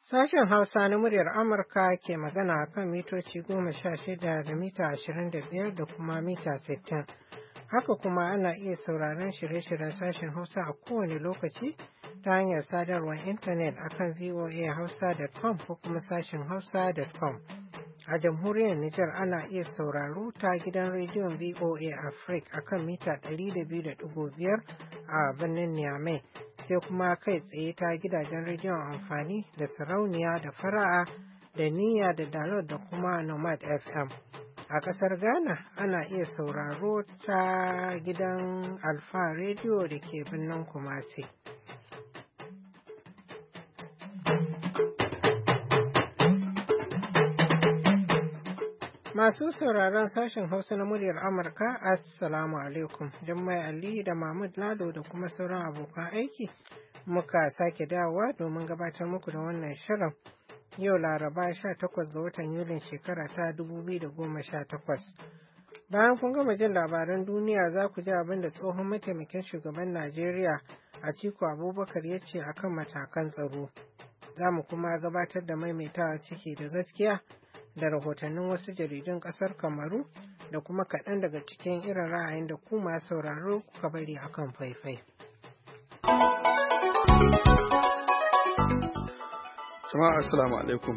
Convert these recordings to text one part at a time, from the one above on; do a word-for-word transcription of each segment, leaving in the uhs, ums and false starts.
Sashen Hausa na muryar Amurka ke magana a kan mitoci goma sha shida da mita ashirin da biyar da kuma mita sittin. Haka kuma ana iya sauraron shirye-shiryen sashen Hausa a kowane lokaci ta hanyar sadarwar intanet akan voa hausa dot com ko kuma sashen hausa dot com. A jamhuriyar Nijar ana iya sauraro ta gidan rediyon V O A Africa akan mita ɗari da biyu da ɗigo biyar a birnin Niamey, sai kuma kai tsaye ta gidajen rediyon amfani da sarauniya da fara'a da niyya da dalot da kuma nomad F M. A ƙasar Ghana ana iya sauraro ta gidan Alfa rediyo da ke birnin Kumasi. Masu sauraron sashen Hausa na muryar Amurka, Assalamu alaikum. Jummai Ali da Mahmud Lado da kuma sauran abokan aiki muka sake dawowa domin gabatar muku da wannan shirin. Yau Laraba sha takwas ga watan Yulin shekara ta dubu biyu da goma sha takwas. Bayan kun gama jin labaran duniya za ku ji abin da tsohon mataimakin shugaban Najeriya Atiku Abubakar ya ce akan matakan tsaro. Za mu kuma gabatar da maimaitawa ciki da gaskiya da rahotannin wasu jaridun ƙasar Kamaru da kuma kaɗan daga cikin irin ra'ayin da ku masu sauraro kuka bari akan faifai. Jama'a assalamu alaikum.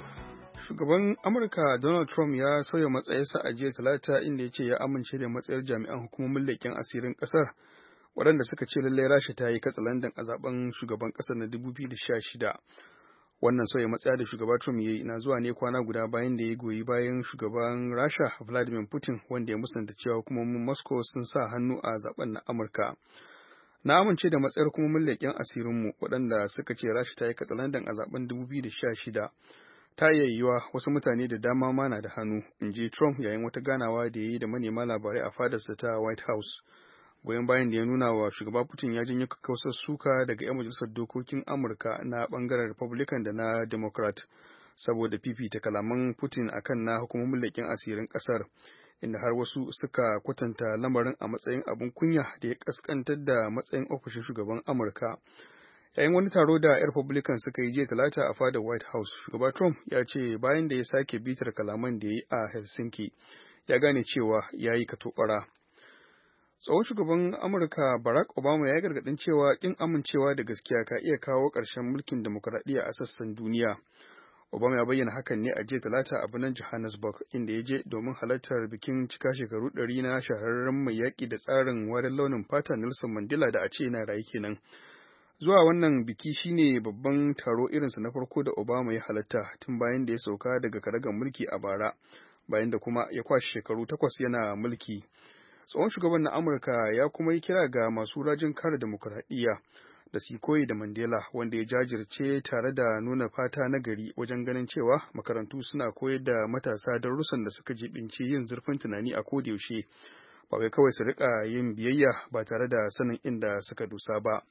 Shugaban Amurka Donald Trump ya sauya matsayarsa a jiya Talata inda ya ce ya amince da matsayar jami'an hukumomin leƙen asirin ƙasar waɗanda suka ce lallai Rasha ta yi katsalandan a zaben shugaban ƙasar na dubu biyu da sha shida. Wannan sauya matsaya da shugaba Trump ya yi na zuwa ne kwana guda bayan da ya goyi bayan shugaban Rasha Vladimir Putin wanda ya musanta cewa hukumomin Moscow sun sa hannu a zaben na Amurka. Na amince da matsayar hukumomin leƙen asirinmu waɗanda suka ce Rasha ta yi katsalandan a zaben dubu biyu da sha shida. Ta iya yiwuwa wasu mutane da dama ma na da hannu, in ji Trump yayin wata ganawa da ya yi da manema labarai a fadarsa ta White House. Goyon bayan da ya nuna wa shugaba Putin ya janyo kakkausar suka daga 'yan majalisar dokokin Amurka na bangaren Republican da na Democrat saboda fifita kalaman Putin akan na hukumomin leƙen asirin ƙasar, inda har wasu suka kwatanta lamarin a matsayin abin kunya da ya kaskantar da matsayin ofishin shugaban Amurka. Yayin wani taro da 'yan Republican suka yi jiya Talata a fadar White House, shugaba Trump ya ce bayan da ya sake bitar kalaman da ya yi a Helsinki, ya gane cewa ya yi katobara. Tsohon shugaban Amurka Barack Obama ya yi gargaɗin cewa ƙin amincewa da gaskiya ka iya kawo ƙarshen mulkin demokuraɗiyya a sassan duniya. Obama ya bayyana hakan ne a jiya Talata a birnin Johannesburg, inda ya je domin halartar bikin cika shekaru ɗari na shahararren mai yaƙi da tsarin warin launin fata Nelson Mandela da a ce yana rayu kenan. Zuwa wannan biki shine babban taro irinsa na farko da Obama ya halatta tun bayan da ya sauka daga karagar mulki a bara, bayan da kuma ya kwashe shekaru takwas yana mulki. Tsohon shugaban na Amurka ya kuma yi kira ga masu rajin kare demokuraɗiyya da su koyi da Mandela, wanda ya jajirce tare da nuna fata na gari wajen ganin cewa makarantu suna koyar da matasa darussan da suka jibinci yin zurfin tunani a kodayaushe, ba wai kawai su riƙa yin biyayya ba tare da sanin inda suka dusa ba.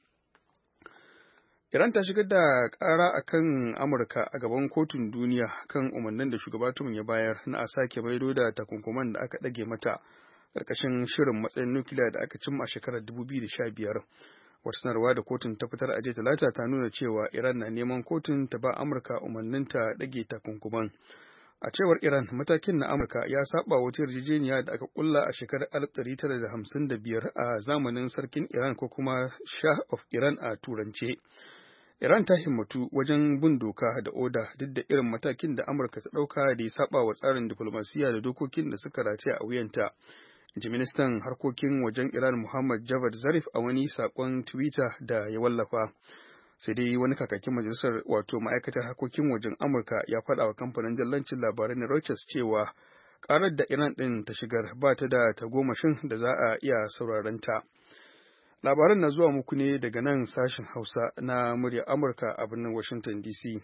Iran ta shigar da ƙara a kan Amurka a gaban kotun duniya kan umarnin da shugaba Trump ya bayar na a sake maido da takunkuman da aka ɗage mata ƙarƙashin shirin matsayin nukiliya da aka cimma a shekarar dubu biyu da sha biyar. Wata sanarwa da kotun ta fitar a jiya Talata ta nuna cewa Iran na neman kotun ta ba Amurka umarnin ta ɗage takunkuman. A cewar Iran, matakin na Amurka ya saba wata yarjejeniya da aka kulla a shekarar alif ɗari tara da hamsin da biyar a zamanin sarkin Iran ko kuma Shah of Iran a turance. Iran ta himmatu wajen bin doka da oda duk da irin matakin da Amurka ta ɗauka da ya saba wa tsarin diflomasiyya da dokokin da suka rataya a wuyanta. Ji ministan harkokin wajen Iran Muhammad Javad Zarif a wani saƙon Twitter da ya wallafa. Sai dai wani kakakin majalisar wato ma'aikatar harkokin wajen Amurka ya faɗa wa kamfanin dillancin labarai na Reuters cewa ƙarar da Iran ɗin ta shigar ba ta da tagomashin da za a iya sauraron ta. Labaran na zuwa muku ne daga nan sashen Hausa na muryar Amurka a birnin Washington D C.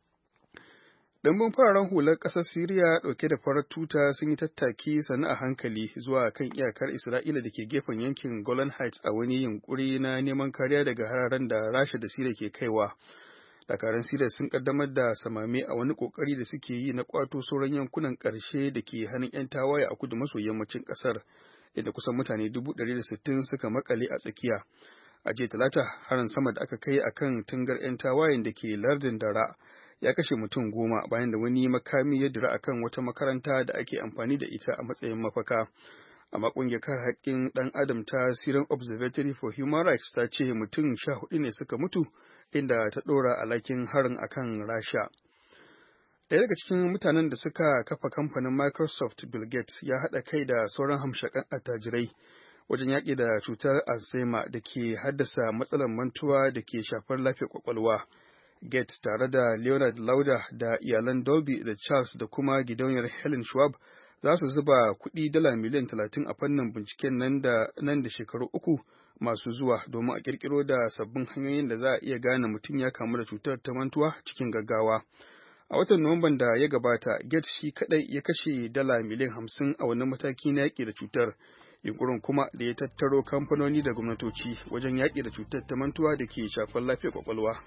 Ɗumbin fararen hular ƙasar Siriya ɗauke da farar tuta sun yi tattaki sannu a hankali zuwa kan iyakar Isra'ila da ke gefen yankin Golan Heights a wani yunkuri na neman kariya daga hararen da Rasha da Siriya ke kaiwa. Dakarun Siriya sun ƙaddamar da samame a wani ƙoƙari da suke yi na ƙwato sauran yankunan ƙarshe da ke hannun 'yan tawaye a kudu maso yammacin ƙasar, inda kusan mutane dubu ɗari da sittin suka makale a tsakiya. A jiya Talata, harin sama da aka kai akan tungar 'yan tawayen da ke lardin Dara ya kashe mutum goma bayan da wani makami ya dira akan wata makaranta da ake amfani da ita a matsayin mafaka. Amma ƙungiyar kare haƙƙin ɗan adam ta Syrian Observatory for Human Rights ta ce mutum sha hudu ne suka mutu, inda ta ɗora alhakin harin akan Rasha. Ɗaya daga cikin mutanen da suka kafa kamfanin Microsoft, Bill Gates, ya haɗa kai da sauran hamshakan attajirai wajen yaƙi da cutar Alzheimer da ke haddasa matsalar mantuwa da ke shafar lafiyar kwakwalwa. Gates tare da Leonard Lauder da iyalan Dolby da Charles da kuma gidauniyar Helen Schwab za su zuba kuɗi dala miliyan talatin a fannin binciken nan da nan da shekaru uku masu zuwa domin a ƙirƙiro da sabbin hanyoyin da za a iya gane mutum ya kamu da cutar ta mantuwa cikin gaggawa. A watan Nuwamban da ya gabata, Gates shi kaɗai ya kashe dala miliyan hamsin a wannan mataki na yaƙi da cutar, yunkurin kuma da ya tattaro kamfanoni da gwamnatoci wajen yaƙi da cutar ta mantuwa da ke shafar lafiyar kwakwalwa.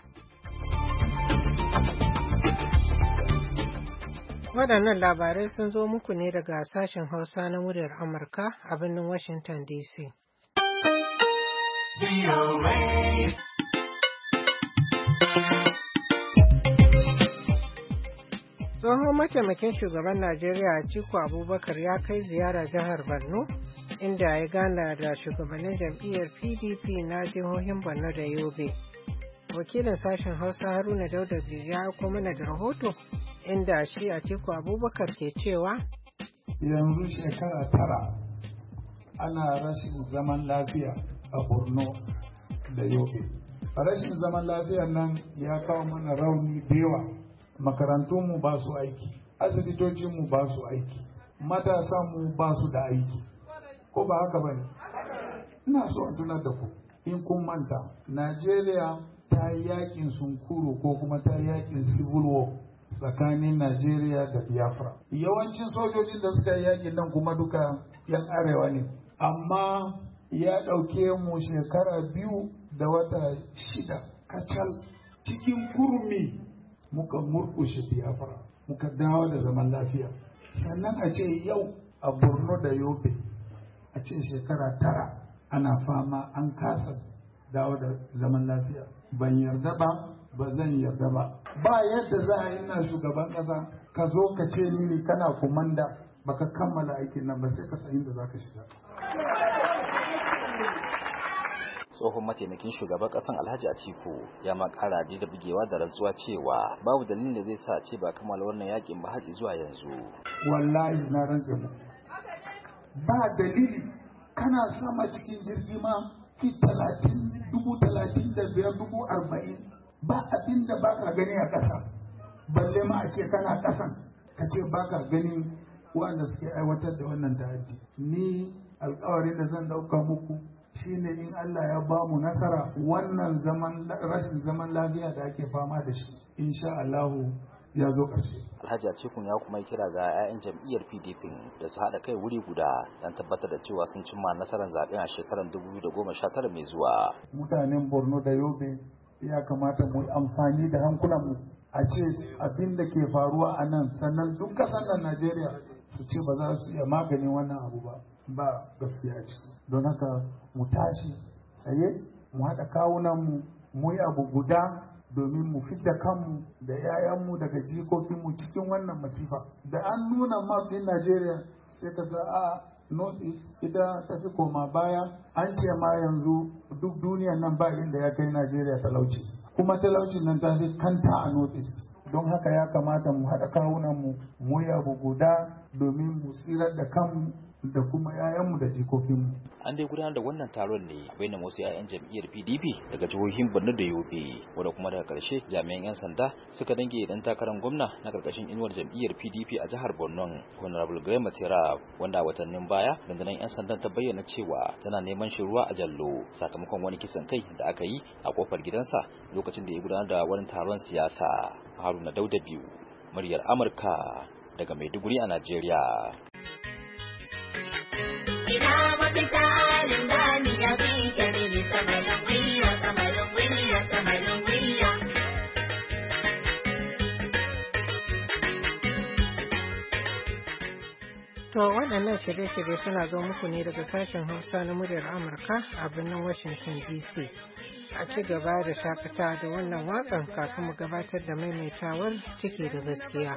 Waɗannan labarai sun zo muku ne daga sashen Hausa na muryar Amurka a birnin Washington D C. Tsohon mataimakin shugaban Najeriya Atiku Abubakar ya kai ziyara jihar Borno, inda ya gana da shugabannin jam'iyyar P D P na jihohin Borno da Yobe. Wakilin sashen Hausa Haruna Dauda biyu ya aiko mana da rahoto inda shi Atiku Abubakar ke cewa yanzu shekara tara ana rashin zaman lafiya a Borno da Yobe. Rashin zaman lafiya nan ya kawo mana rauni da yawa. Makarantunmu ba su aiki, asibitocinmu ba su aiki, matasanmu ba su da aiki. Ko ba haka ba ne? Ina so in tunar da ku, in kun manta, Najeriya ta yi yakin sunkuru ko kuma ta yi yakin civil war tsakanin Najeriya da Biafra. Yawancin sojojin da suka yi yakin nan kuma duka yan arewa ne, amma ya ɗauke mu shekara biyu da wata shida kacal cikin kurmi muka murkushe Biafra, muka dawo da zaman lafiya. Sannan a ce yau a Borno da Yobe, a ce shekara tara ana fama an kasa dawo da zaman lafiya. Ban yarda ba, ba zan yarda ba. Ba yadda za a yi na shugaban ƙasa ka zo ka ce mini kana kumanda baka kammala aikin nan ba, sai ka san inda za ka shiga. Tsohon mataimakin shugaban kasan Alhaji Atiku ya ma kara da bugewa da rantsuwa cewa babu dalilin da zai sa ce ba kammala wannan yakin ba har zuwa yanzu. Wallahi na rantsa mu ba dalili, kana sama cikin jirgi ma ki talatin dubu talatin da biyar dubu arba'in ba abin da baka gani a ƙasa, balle ma a ce kana ƙasan ka ce baka ganin wanda suke aiwatar da wannan ta'addi. Ni alƙawarin da zan ɗauka muku shine in Allah ya ba mu nasara wannan zaman rashin zaman lafiya da ake fama da shi insha Allah ya zo ƙarshe. Alhaji Atiku ya kuma kira ga 'ya'yan jam'iyyar P D P da su haɗa kai wuri guda don tabbatar da cewa sun cimma nasarar zaɓen a shekarar dubu biyu da goma sha tara mai zuwa. Mutanen Borno da Yobe ya kamata mu amfani da hankulanmu a ce abin da ke faruwa a nan, sannan duk ƙasar nan Najeriya su ce ba za su iya maganin wannan abu ba. Ba gaskiya ce. Don haka mu tashi tsaye mu haɗa kawunanmu mu yi abu guda domin mu fidda kanmu da 'ya'yanmu daga jikokinmu cikin wannan masifa. Da an nuna map ɗin Najeriya sai ka ga a North East ita ta fi koma baya, an ce ma yanzu duk duniyan nan ba inda ya kai Najeriya talauci, kuma talaucin nan ta fi kanta a North East. Don haka ya kamata mu haɗa kawunanmu mu yi abu guda domin mu tsirar da kanmu da kuma 'ya'yanmu da jikokinmu. An dai gudanar da wannan taron ne bayan wasu 'ya'yan jam'iyyar P D P daga jihohin Borno da Yobe, wanda kuma daga ƙarshe jami'an 'yan sanda suka dange dan takarar gwamna na ƙarƙashin inuwar jam'iyyar P D P a jihar Borno, Honorable Gaye Matera, wanda a watannin baya rundunar 'yan sandan ta bayyana cewa tana neman shi ruwa a jallo sakamakon wani kisan kai da aka yi a kofar gidansa lokacin da ya gudanar da wani taron siyasa. Haruna Dauda biyu, muryar Amurka daga Maiduguri a Najeriya. Ina mafita halin gani ya fi shari'i samalin wiya, samalin wiya, samalin wiya. To waɗannan shirye-shirye suna zo muku ne daga sashen Hausa na muryar Amurka a birnin Washington D C. a ci gaba da shakata da wannan waƙar kafin mu gabatar da maimaitawar ciki da gaskiya.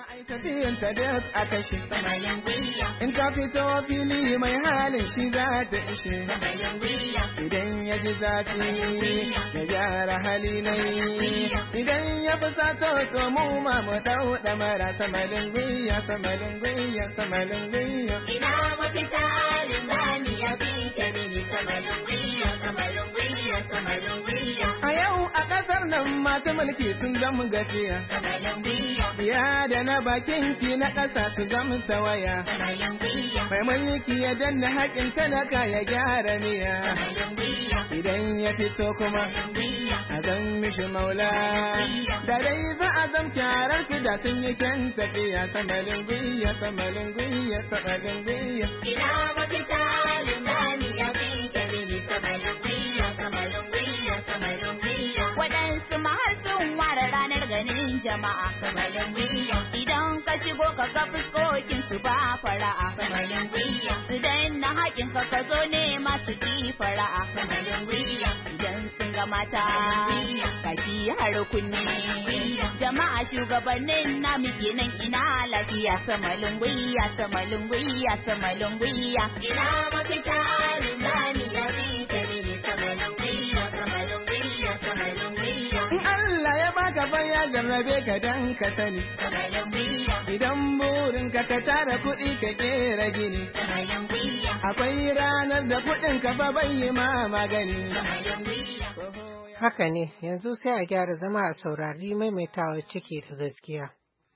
In ta fito fili mai halin shi za ta ishe, idan ya ji zafi ya gyara hali nai, idan ya fi sato to mu ma mu dau damara samalin gwiya samalin gwiya samalin gwiya. Ina mafita limani ya fi kemini samalin gwiya samalin gwiya samalin gwiya. A yau a ƙasar nan masu mulki sun zama gajiya, samalin gwiya. Ya da na bakin ki na ƙasa su zama tawaya, samalin gwiya. mai mulki ya danna haƙin talaka ya gyara miya, samalin gwiya. idan ya fito kuma a zan mishi maula, da dai za a zam kyarar su da sun yi kyan tafiya samalin gwiya samalin gwiya samalin gwiya. Ina mafita limani ya fi kemini samalin gwiya samalin gwiya samalin gwiya. Waɗansu ma har sun ware ranar ganin jama'a samalin gwiya. idan ka shigo ka ga fuskokin su ba fara'a samalin gwiya. su daina haƙin ka ka zo ne masu ki fara'a samalin gwiya. idan sun ga mata kaki har kunne jama'a shugabannin na muke nan ina lafiya samalin gwiya samalin gwiya samalin gwiya. Ina mafita limani ya fi kemini samalin gwiya samalin gwiya samalin gwiya. In Allah ya baka baya jarrabe ka dan ka sani, samalin gwiya. idan burin ka ka tara kuɗi ka kera gini, samalin gwiya. akwai ranar da kuɗin ka fa bai yi ma magani. samalin gwiya. Haka ne, yanzu sai a gyara zama a saurari maimaitawar ciki da gaskiya.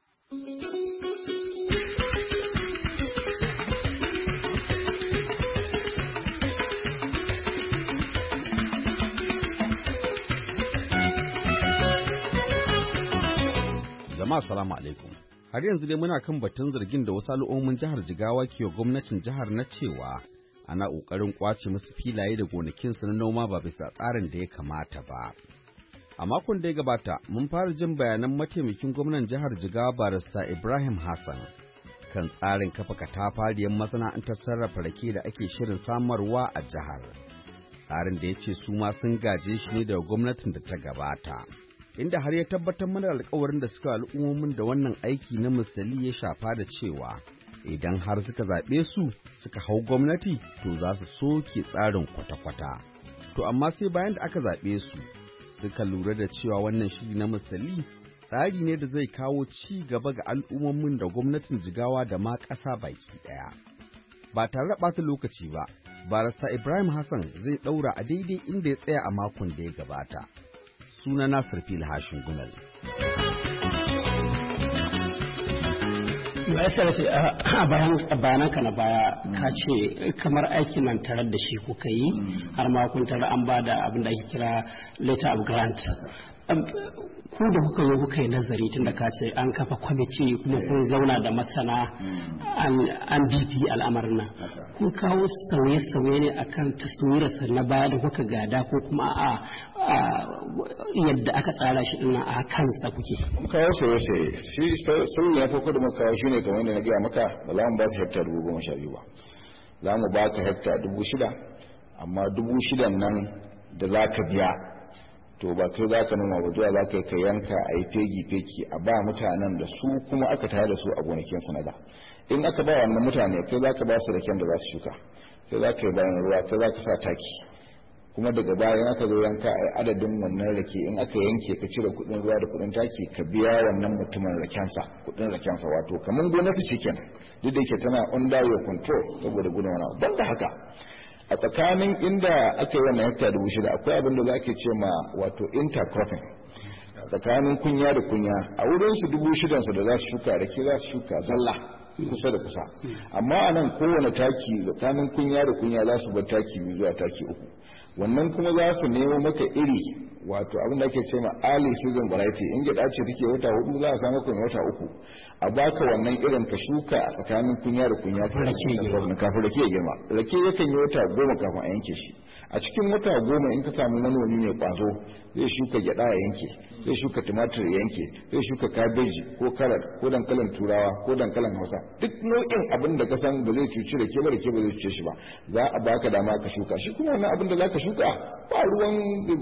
Jama'a salamu alaikum. Har yanzu dai muna kan batun zargin da wasu al'ummomin jihar Jigawa ke wa gwamnatin jihar na cewa ana ƙoƙarin ƙwace musu filaye da gonakinsu na noma ba bisa tsarin da ya kamata ba. A makon da ya gabata, mun fara jin bayanan mataimakin gwamnan jihar Jigawa Barista Ibrahim Hassan kan tsarin kafa katafariyar masana'antar sarrafa rake da ake shirin samarwa a jihar. Tsarin da ya ce su ma sun gaje shi ne daga gwamnatin da ta gabata. Inda har ya tabbatar mana alƙawarin da suka al'ummomin da wannan aiki na misali ya shafa da cewa idan har suka zaɓe su suka hau gwamnati to za su soke tsarin kwata-kwata. To amma sai bayan da aka zaɓe su suka lura da cewa wannan shiri na misali tsari ne da zai kawo ci gaba ga al'ummomin da gwamnatin Jigawa da ma ƙasa baki ɗaya. Ba tare da ɓata lokaci ba, Barista Ibrahim Hassan zai ɗaura a daidai inda ya tsaya a makon da ya gabata. Suna Nasir Fil Hashin Gunal. Mai sarrafa a bayananka na baya ka ce kamar aikin nan tarar da shi kuka yi har ma kun tarar an ba da abin da ake kira letter of grant. Ku da kuka yi kuka yi nazari tun da ka ce an kafa kwamiti kuma kun zauna da masana an bibi al'amarin nan. Kun kawo sauye-sauye ne akan taswirarsa na baya da kuka gada ko kuma a yadda aka tsara shi dinnan a kansa kuke. Kawo sauye-sauye shi sun ya farko da muka kawo shine kamar yadda na gaya maka ba za mu ba su hekta dubu goma sha biyu ba. Za mu ba ka hekta dubu shida amma dubu shidan nan da za ka biya to ba kai za ka noma ba zuwa za ka yi ka yanka a yi fegi-fegi a ba mutanen da su kuma aka tare da su a gonakin sanada. In aka ba wannan mutane kai za ka ba su raken da za su shuka, kai za ka yi bayan ruwa, kai za ka sa taki, kuma daga bayan aka zo yanka a yi adadin wannan rake in aka yanke ka cire kudin ruwa da kudin taki ka biya wannan mutumin rakensa kudin rakensa wato kamar gonar su cikin duk da yake tana under your control saboda gudun wani ban da haka a tsakanin inda aka yi wannan hekta dubu shida akwai abin da za ke ce ma wato intercropping tsakanin kunya da kunya a wurin su dubu shidan su da za su shuka rake za su shuka zalla kusa da kusa amma a nan kowane taki tsakanin kunya da kunya za su bar taki biyu zuwa taki uku wannan kuma za su nemo maka iri wato abin da ake ce ma early season variety in gida ce take wata hudu za a samu kuma wata uku a baka wannan irin ka shuka a tsakanin kunya da kunya kafin rake ya girma rake yakan yi wata goma kafin a yanke shi a cikin wata goma in ka samu manomi mai kwazo zai shuka gyada ya yanke zai shuka tumatir ya yanke zai shuka kabeji ko karar ko dankalin turawa ko dankalin hausa duk nau'in abin da ka san ba zai cuci da ke ba da ke ba zai cuce shi ba za a baka dama ka shuka shi kuma wannan abin da za ka shuka ba ruwan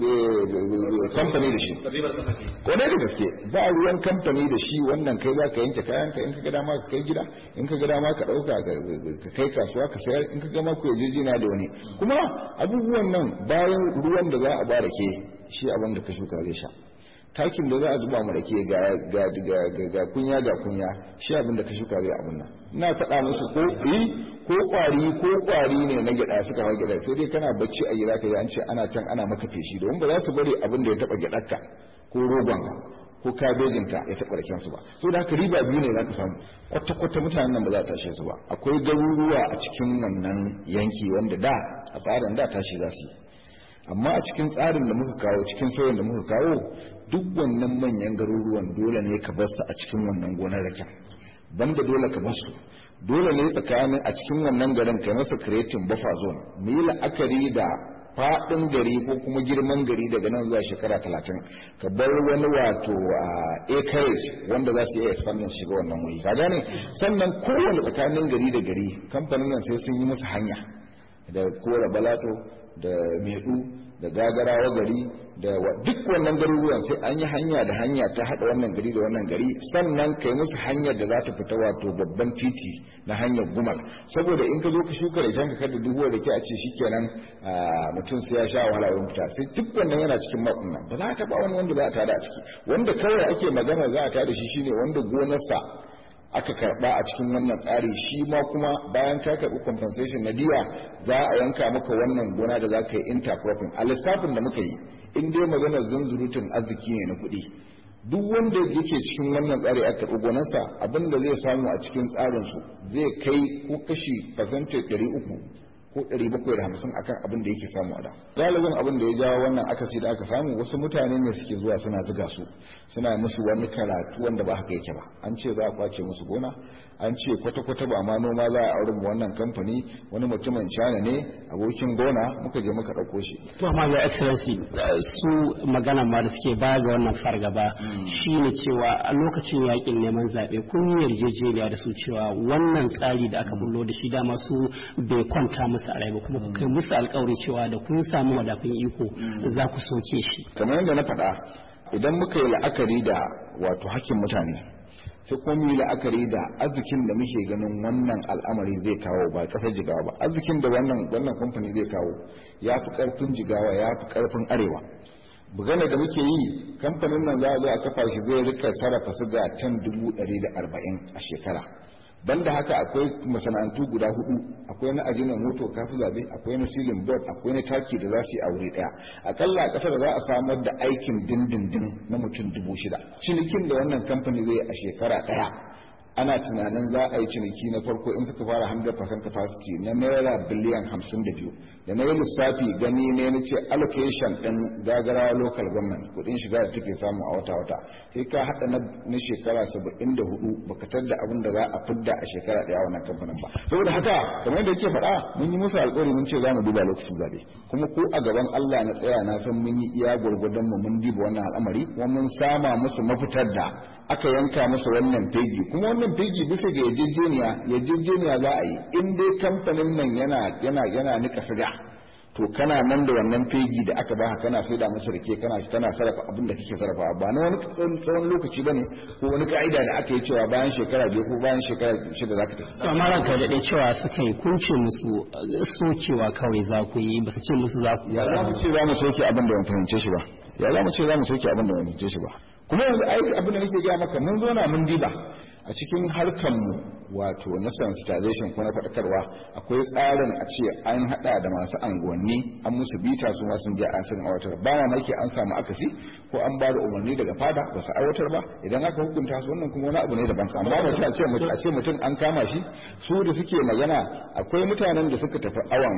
kamfani da shi ko da gaske ba ruwan kamfani da shi wannan kai za ka yanke kayan ka in ka ga dama ka kai gida in ka ga dama ka dauka ka kai kasuwa ka sayar in ka ga ma ku yarjejina da wani kuma abubuwan nan bayan ruwan da za a ba da ke shi abin da ka shuka zai sha takin da za a zuba mu rake ga ga ga kunya ga kunya shi abin da ka shuka zai abin nan ina faɗa musu ko yi ko kwari ko kwari ne na gida suka hawa gida sai dai kana bacci a gida kai an ce ana can ana maka feshi don ba za su bari abin da ya taba gidarka ko rogonka ko kabejinka ya taba raken su ba so da haka riba biyu ne za ka samu kwata kwata mutanen nan ba za ta tashe su ba akwai garuruwa a cikin wannan yanki wanda da a tsarin da tashi za su yi amma a cikin tsarin da muka kawo cikin soyin da muka kawo duk wannan manyan garuruwan dole ne ka bar su a cikin wannan gonar raken banda dole ka bar su dole ne tsakanin a cikin wannan garin kai masa creating buffer zone mu yi la'akari da faɗin gari ko kuma girman gari daga nan zuwa shekara talatin ka bar wani wato acreage wanda za su iya expanding shiga wannan wuri ka gane sannan kowane tsakanin gari da gari kamfanin nan sai sun yi musu hanya da kora balato da medu da gagarawa gari da duk wannan garuruwan sai an yi hanya da hanya ta hada wannan gari da wannan gari sannan kai musu hanyar da za ta fita wato babban titi na hanyar gumal saboda in ka zo ka shuka da kanka kada duhuwar da ke a ce shikenan mutum sai ya sha wahala wurin fita sai duk wannan yana cikin makon nan ba za ka ba wani wanda za a tada a ciki wanda kawai ake magana za a tada shi shine wanda gonarsa aka karba a cikin wannan tsari shi ma kuma bayan ka karbi compensation na diya za a yanka maka wannan gona da za ka yi intercropping a lissafin da muka yi in dai maganar zunzurutun arziki ne na kuɗi duk wanda yake cikin wannan tsari aka karbi gonarsa abin da zai samu a cikin tsarinsu zai kai ko kashi percentage ɗari uku ko ɗari bakwai da hamsin akan abin da yake samu a da galibin abin da ya jawo wannan akasi da aka samu wasu mutane ne suke zuwa suna zuga su suna musu wani karatu wanda ba haka yake ba an ce za a kwace musu gona an ce kwata-kwata ba ma noma za a auren wannan kamfani wani mutumin China ne abokin gona muka je muka ɗauko shi to amma ya excellency su magana ma da suke baya ga wannan fargaba shine cewa a lokacin yakin neman zaɓe kun yi yarjejeniya da su cewa wannan tsari da aka bullo da shi dama su bai kwanta musu a rai ba kuma kai musu alƙawari cewa da kun samu madafin iko za ku soke shi kamar yadda na faɗa idan muka yi la'akari da wato hakkin mutane sai kuma mu yi la'akari da arzikin da muke ganin wannan al'amari zai kawo ba ƙasar jigawa ba arzikin da wannan wannan kamfani zai kawo ya fi ƙarfin jigawa ya fi ƙarfin arewa magana da muke yi kamfanin nan za a zo a kafa shi zai rika sarrafa suga tan dubu ɗari da arba'in a shekara banda haka akwai masana'antu guda hudu akwai na ajiyar moto kafi zabe akwai na silin board akwai na taki da za su yi aure daya akalla a kasar za a samar da aikin dindindin na mutum dubu shida cinikin da wannan kamfani zai a shekara daya ana tunanin za a yi ciniki na farko in suka fara one hundred percent capacity na naira biliyan hamsin da biyu da na yi lissafi gani ne na ce allocation ɗin gagarawa local government kudin shiga da take samu a wata-wata sai ka haɗa na shekara saba'in da hudu baka da abin da za a fidda a shekara ɗaya wannan kamfanin ba saboda haka kamar yadda yake faɗa mun yi musu alƙawari mun ce za mu duba lokacin zaɓe kuma ko a gaban Allah na tsaya na san mun yi iya gwargwadon mu mun diba wannan al'amari kuma mun sama musu mafitar da aka yanka musu wannan fegi kuma wannan fegi bisa ga yarjejeniya yarjejeniya za a yi in dai kamfanin nan yana yana yana nika siga to kana nan da wannan fegi da aka baka kana saida masa rake kana kana sarrafa abin da kake sarrafa ba na wani tsawon lokaci bane ko wani ka'ida da aka yi cewa bayan shekara biyu ko bayan shekara shida zaka tafi to amma ranka da dai cewa suka yi kun ce musu sokewa kawai za ku yi ba su ce musu za ku ya za mu ce za mu soke abin da ban fahimce shi ba ya za mu ce za mu soke abin da ban fahimce shi ba kuma yanzu ai abin da nake ga maka mun zo na mun diba a cikin harkar mu wato na sensitization ko na faɗakarwa akwai tsarin a ce an haɗa da masu anguwanni an musu bita su ma sun je an san aiwatar ba ma maki an samu akasi ko an ba da umarni daga fada ba su aiwatar ba idan aka hukunta su wannan kuma wani abu ne daban amma ba a ce a ce mutum an kama shi su da suke magana akwai mutanen da suka tafi awan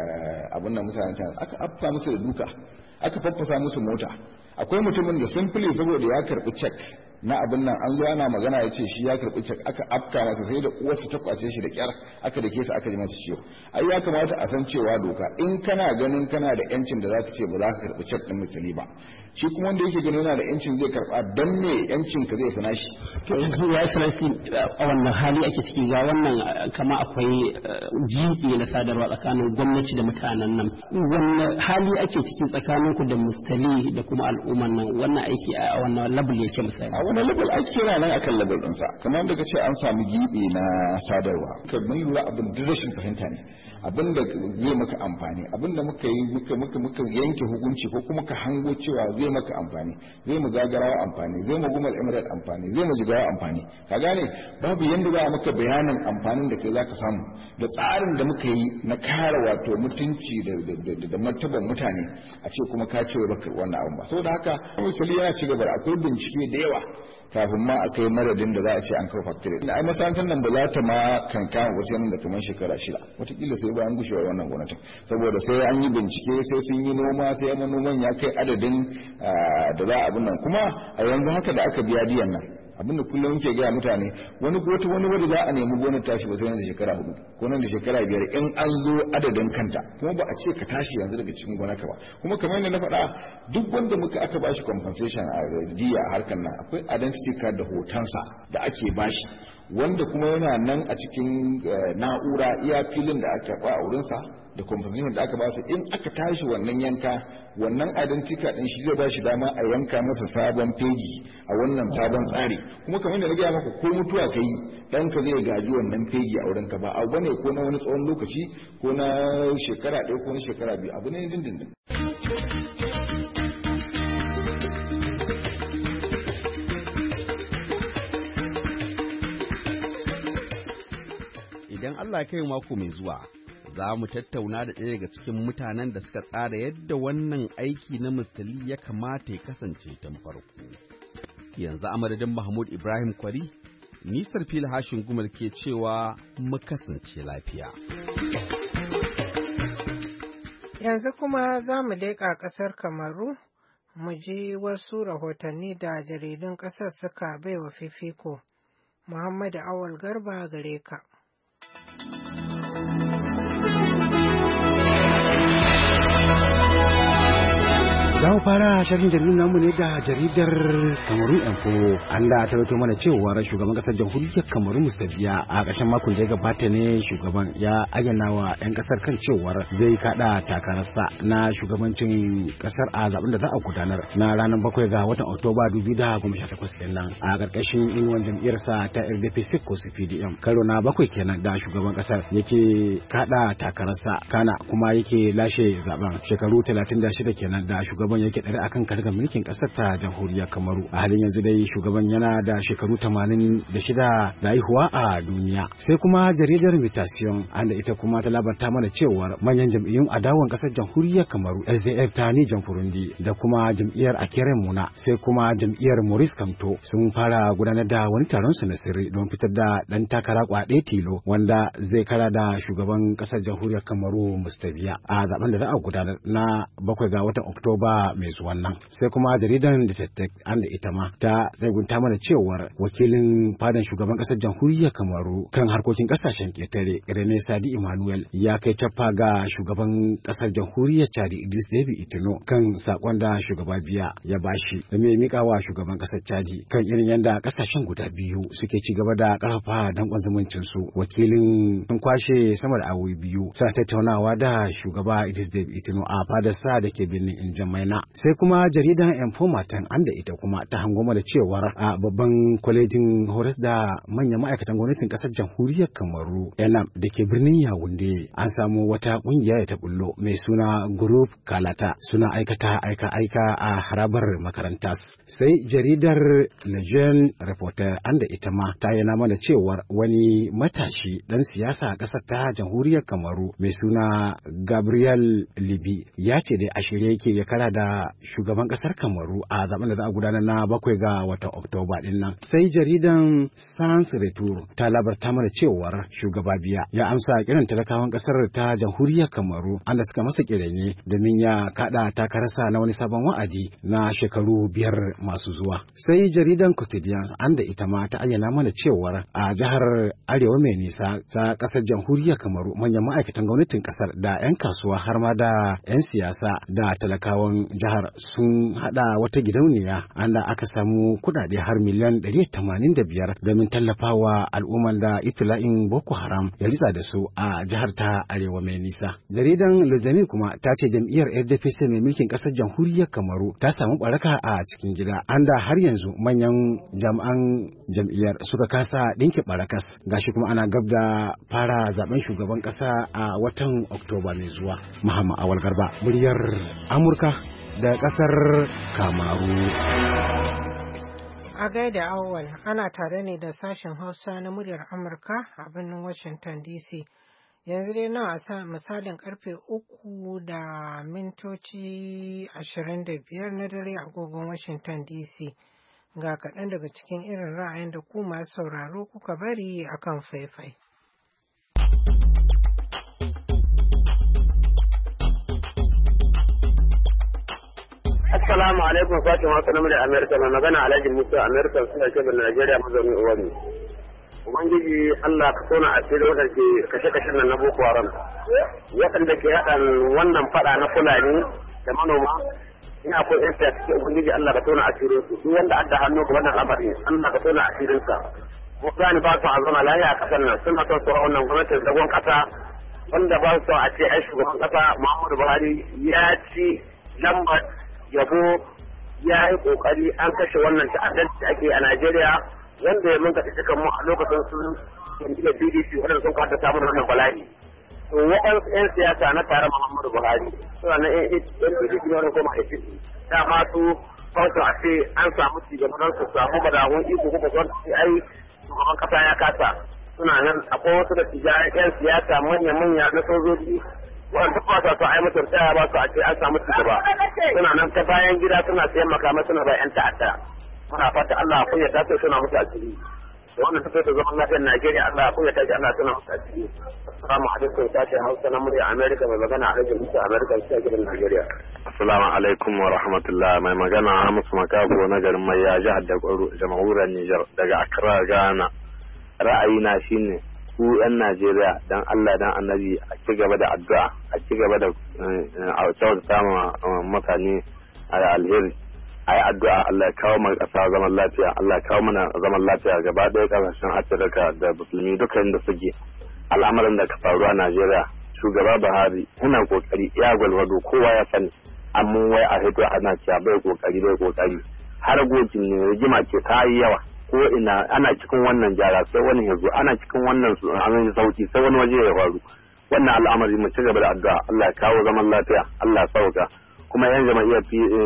abun nan mutanen can aka affa musu da duka aka faffasa musu mota akwai mutumin da sun fili saboda ya karbi cek na abin nan an zo ana magana ya ce shi ya karɓi cek aka afka masa sai da uwarsa ta kwace shi da kyar aka da kesa aka ji masa ciwo ai ya kamata a san cewa doka in kana ganin kana da yancin da zaka ce ba za ka karɓi cek din misali ba shi kuma wanda yake ganin yana da yancin zai karɓa dan me yancin ka zai fi nashi. To yanzu ya sanarsi a wannan hali ake ciki ga wannan kama akwai jibi na sadarwa tsakanin gwamnati da mutanen nan wannan hali ake ciki tsakanin ku da mustali da kuma al'umman nan wannan aiki a wannan level yake misali. A wannan level aiki yana nan akan level ɗinsa kamar da kace an samu gibi na sadarwa ka mun lura abin da rashin fahimta ne abin da zai maka amfani abin da muka yi muka muka muka yanke hukunci ko kuma ka hango cewa zai maka amfani zai mu gagarawa amfani zai mu gumal emirate amfani zai mu jigawa amfani ka gane babu yanda za a maka bayanin amfanin da kai zaka samu da tsarin da muka yi na kare wato mutunci da da da martaban mutane a ce kuma ka ce baka wannan abin ba saboda haka misali yana ci gaba akwai bincike da yawa kafin ma a kai maradin da za a ce an kawo factory da ai masana'antar nan ba za ta ma kankama wasu yanin da kamar shekara shida wataƙila sai bayan gushewar wannan gwamnatin saboda sai an yi bincike sai sun yi noma sai yana noman ya kai adadin da za a abin nan kuma a yanzu haka da aka biya diyan nan abin da kullum muke gaya mutane wani wata wani wanda za a nemi gonar tashi ba sai nan da shekara hudu ko nan da shekara biyar in an zo adadin kanta kuma ba a ce ka tashi yanzu daga cikin gonarka ba kuma kamar yadda na faɗa duk wanda muka aka bashi compensation a diya a harkar nan akwai identity card da hotonsa da ake bashi wanda kuma yana nan a cikin na'ura iya filin da aka ba a wurinsa da compensation da aka ba su in aka tashi wannan yanka wannan identity card din shi zai ba shi dama a yanka masa sabon fegi a wannan sabon tsari kuma kamar da na gaya maka ko mutuwa ka yi ɗanka zai gaji wannan fegi a wurinka ba abu ne ko na wani tsawon lokaci ko na shekara ɗaya ko na shekara biyu abu ne dindindin. Idan Allah ya kai mako mai zuwa za mu tattauna da ɗaya daga cikin mutanen da suka tsara yadda wannan aiki na mustali ya kamata ya kasance tun farko. Yanzu a madadin Mahmud Ibrahim Kwari, nisar fil hashin gumal ke cewa mu kasance lafiya. Yanzu kuma za mu leƙa ƙasar Kamaru, mu ji wasu rahotanni da jaridun ƙasar suka baiwa fifiko. Muhammadu Awal Garba gare ka. Za mu fara shirin jaridar namu ne da jaridar Kamarun Info an da ta rawaito mana cewa shugaban kasar jamhuriyar Kamarun Musa Biya a ƙarshen makon da ya gabata ne shugaban ya ayyana wa 'yan kasar kan cewar zai kada takararsa na shugabancin kasar a zaben da za a gudanar na ranar bakwai ga watan Oktoba dubu biyu da goma sha takwas din nan a ƙarƙashin inuwan jam'iyyarsa ta R D P C ko C P D M karo na bakwai kenan da shugaban kasar yake kada takararsa kana kuma yake lashe zaben shekaru talatin da shida kenan da shugaban yake dare akan kargar mulkin kasar ta jamhuriyar Kamaru a halin yanzu dai shugaban yana da shekaru tamanin da shida da haihuwa a duniya sai kuma jaridar Mutation anda ita kuma ta labarta mana cewar manyan jam'iyyun adawan kasar jamhuriyar Kamaru S D F ta ni jamhurundi da kuma jam'iyyar Akeren Muna sai kuma jam'iyyar Maurice Kamto sun fara gudanar da wani taron su na sirri don fitar da dan takara kwaɗe tilo wanda zai kara da shugaban kasar jamhuriyar Kamaru Mustabiya a zaben da za a gudanar na bakwai ga watan Oktoba mai zuwan nan sai kuma jaridan da an da ita ma ta tsegunta mana cewar wakilin fadan shugaban kasar jamhuriyar Kamaru kan harkokin kasashen ketare Rene Sadi Emmanuel ya kai tafa ga shugaban kasar jamhuriyar Chad Idris Deby Itno kan sakon da shugaba Biya ya bashi da mai mika wa shugaban kasar Chad kan irin yanda kasashen guda biyu suke ci gaba da karfafa dankon zumuncin su wakilin sun kwashe sama da awoyi biyu sa tattaunawa da shugaba Idris Deby Itno a fadarsa da ke birnin Injamaina sai kuma jaridan Information an da ita kuma ta hango da cewar a babban kwalejin horas da manyan ma'aikatan gwamnatin kasar jamhuriyar Kamaru Enam da ke birnin Yaounde an samu wata kungiya da ta bullo mai suna Group Kalata suna aikata aika aika a harabar makaranta sai jaridar Lejeune Reporter an da ita ma ta yana mana cewar wani matashi dan siyasa a kasar ta jamhuriyar Kamaru mai suna Gabriel Libi ya ce da a shirye yake ya kara da ga shugaban kasar Kamaru a zaben da za a gudanar na bakwai ga watan Oktoba din nan. Sai jaridan Sans Retour ta labarta mana cewar shugaba Biya ya amsa kiran talakawan kasar ta jamhuriyar Kamaru anda suka masa kiranye domin ya kada takararsa na wani sabon wa'adi na shekaru biyar masu zuwa. Sai jaridan Quotidien anda ita ma ta ayyana mana cewar a jihar Arewa mai nisa ta kasar jamhuriyar Kamaru manyan ma'aikatan gwamnatin kasar da 'yan kasuwa har ma da 'yan siyasa da talakawan jihar sun hada wata gidauniya anda aka samu kudade har miliyan ɗari da tamanin da biyar domin tallafawa al'umman da itila'in Boko Haram ya ritsa da su a jihar ta Arewa mai nisa. Jaridan Luzani kuma ta ce jam'iyyar R D P C mai mulkin kasar jamhuriyar Kamaru ta samu baraka a cikin gida anda har yanzu manyan jami'an jam'iyyar suka kasa dinke barakas gashi kuma ana gab da fara zaben shugaban kasa a watan Oktoba mai zuwa. Muhammad Awal Garba, muryar Amurka da kasar Kamaru. A gaida Awal, ana tare ne da sashen Hausa na muryar Amurka a birnin Washington D C. Yanzu dai nan a misalin karfe uku da mintoci ashirin da biyar na dare agogon Washington D C. Ga kaɗan daga cikin irin ra'ayin da ku masu sauraro kuka bari akan faifai. Assalamu alaikum sashen Hausa na muryar Amerika, mai magana Alhaji Musa Amerika suna kebin Najeriya mazaunin Uwani. Ubangiji Allah ka tona asiri wadda ke kashe-kashen nan na Boko Haram. Waɗanda ke haɗa wannan faɗa na Fulani da manoma, ina ko yan siya cikin Ubangiji Allah ka tona asirin su. Duk wanda adda hannu ga wannan al'amari, Allah ka tona asirinsa. Mutane ba su a zama lahiya a ƙasar nan, suna son su wannan gwamnatin zagon ƙasa, wanda ba su a ce ai shugaban ƙasa Muhammadu Buhari ya ci lambar yabo ya yi kokari an kashe wannan ta'addanci ake a Najeriya wanda ya mun kashe kan mu a lokacin sun jam'iyyar B D C wadanda sun kwata samun wannan bala'i. To waɗansu 'yan siyasa na tare Muhammadu Buhari suna na 'yan B D C wani kuma A P C dama su kawai a ce an samu cigaba don su samu madahun iko kuma don su ai shugaban kasa ya kasa suna nan akwai wasu da tijayen 'yan siyasa manya-manya na sojoji wanda ba sa so ai mutum tsaya ba su a ce an samu cigaba suna nan ta bayan gida suna sayan makamai suna ba 'yan ta'adda muna fata Allah ya kunyata su suna musu asiri da wannan tafiya da zaman lafiyar Najeriya Allah ya kunyata shi Allah suna musu asiri. Assalamu alaikum sashen Hausa na murya Amerika mai magana a rajin musu Amerika shi a gidan Najeriya. Assalamu alaikum wa rahmatullah, mai magana Hamisu Makabo na garin Maiya jihar da jamhuriyar Nijar daga Accra Ghana. Ra'ayina shine ku 'yan Najeriya dan Allah dan Annabi a ci gaba da addu'a a ci gaba da a kyautata ma mutane alheri a yi addu'a Allah ya kawo mana ƙasa zaman lafiya Allah ya kawo mana zaman lafiya gaba ɗaya ƙasashen Afirka da musulmi duka inda suke al'amarin da ka faru a Najeriya shugaba Buhari yana kokari ya gwalwado kowa ya sani amma wai a hito ana cewa bai kokari bai kokari har gojin ne rigima ce ta yi yawa ko ina ana cikin wannan jara sai wani ya zo ana cikin wannan amin sauki sai wani waje ya faru wannan al'amari mu ci gaba da addu'a Allah ya kawo zaman lafiya Allah ya sauka kuma yan jama'iyyar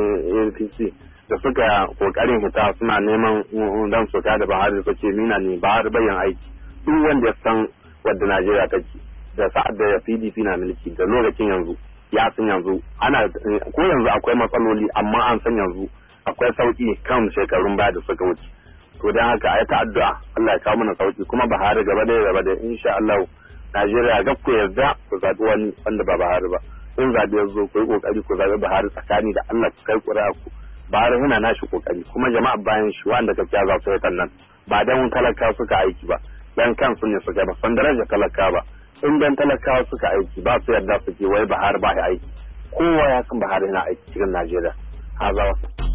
N P C da suka kokarin fita suna neman dan su da Buhari su ce mina ne Buhari bayan aiki duk wanda ya san wadda Najeriya take da sa'ad da P D P na mulki da lokacin yanzu ya san yanzu ana ko yanzu akwai matsaloli amma an san yanzu akwai sauki kan shekarun baya da suka wuce to dan haka ayi ta addu'a Allah ya kawo mana sauki kuma Buhari gaba da gaba da insha Allah Najeriya ga ku yarda ku zabi wani wanda ba Buhari ba in zabi yanzu ku yi kokari ku zabi Buhari tsakani da Allah ku kai ƙuri'a ku Buhari yana nashi kokari kuma jama'a bayan shi wanda gaskiya za su yi nan ba dan talaka suka aiki ba dan kansu ne suka ba san daraja talaka ba in dan talakawa suka aiki ba su yarda su ce wai Buhari ba ya aiki kowa ya san Buhari yana aiki cikin Najeriya hazawa.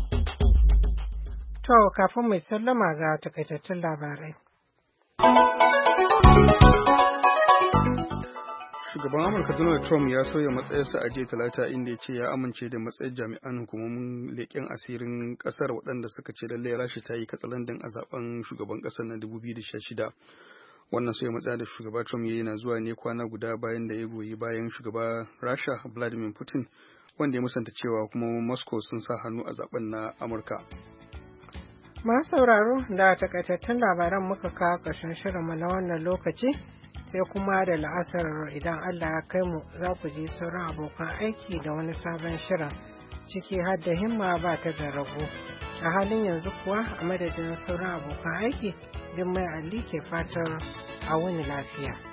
To kafin mai sallama ga takaitattun labarai. Shugaban Amurka Donald Trump ya sauya matsayarsa a jiya Talata inda ya ce ya amince da matsayin jami'an hukumomin leƙen asirin ƙasar waɗanda suka ce lallai Rasha ta yi katsalandan a zaben shugaban ƙasar na dubu biyu da sha shida. Wannan sauya matsaya da shugaba Trump ya yi na zuwa ne kwana guda bayan da ya goyi bayan shugaba Rasha Vladimir Putin wanda ya musanta cewa kuma Moscow sun sa hannu a zaben na Amurka. Masu sauraro da takaitattun labaran muka kawo ƙarshen shirinmu na wannan lokaci sai kuma da la'asar idan Allah ya kai mu za ku ji sauran abokan aiki da wani sabon shirin. ciki har da himma ba ta da rago. A halin yanzu kuwa a madadin sauran abokan aiki, Jummai Ali ke fatar a wani lafiya.